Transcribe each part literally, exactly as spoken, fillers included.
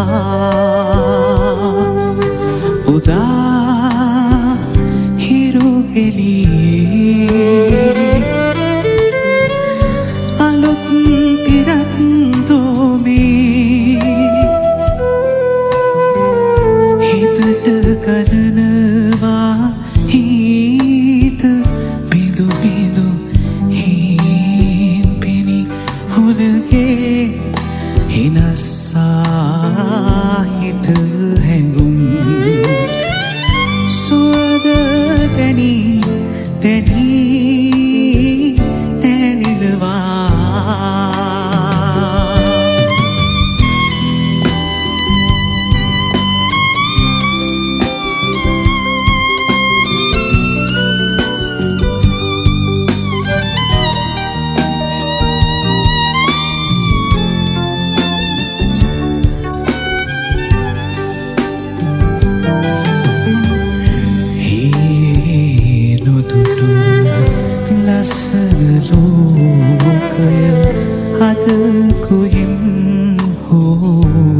උදා හිරු එළියේ අලුත් තිරක් දෝමේ හිතට කඩනවා හිත බිඳු බිඳු හින් පිණි හුලගේ හිනස්සා හිත හැඟුම් සුවද දැනී දැනී දැනෙනවා ලස්සන ලෝකය අද කුයින් හෝ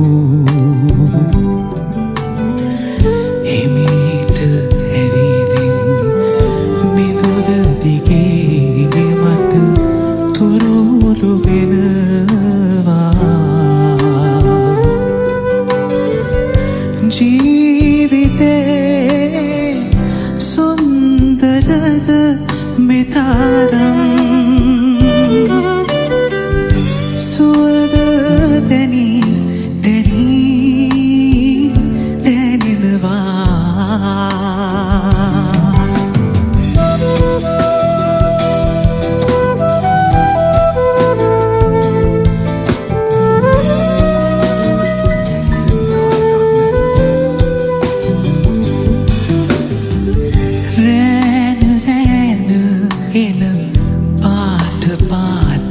හිමීට ඇවිදින් මිදුල දිගේ මට තුරුළු වෙනවා ජීවිතේ සුන්දරද මෙතරම් සුවද දැනී දැනී දැනෙනවා එන පාට පාට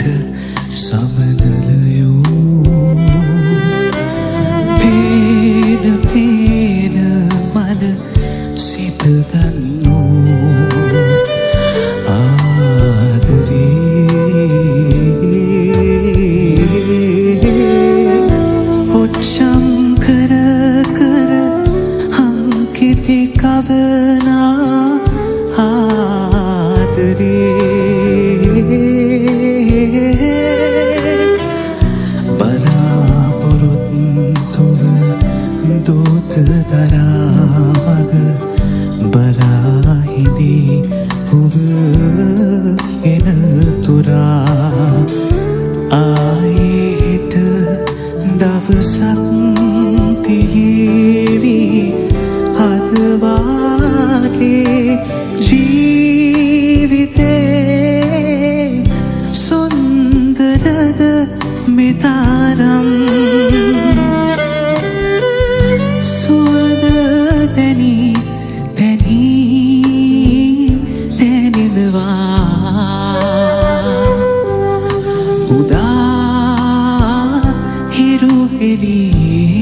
සමනලයෝ පේන පේන මන සිත ගන්නෝ ආදරේ ඔච්චම් කර කර හංකිති කවනා බලාපොරොත්තුව දෝත දරාමග බලාහිදී ඔබ එන තුරා ආයෙට දවසක් තියේවි අදවාගේ ජීවිතේ සුන්දරද මෙතරම් සුවද දැනී දැනී දැනෙනවා උදා හිරු එළියේ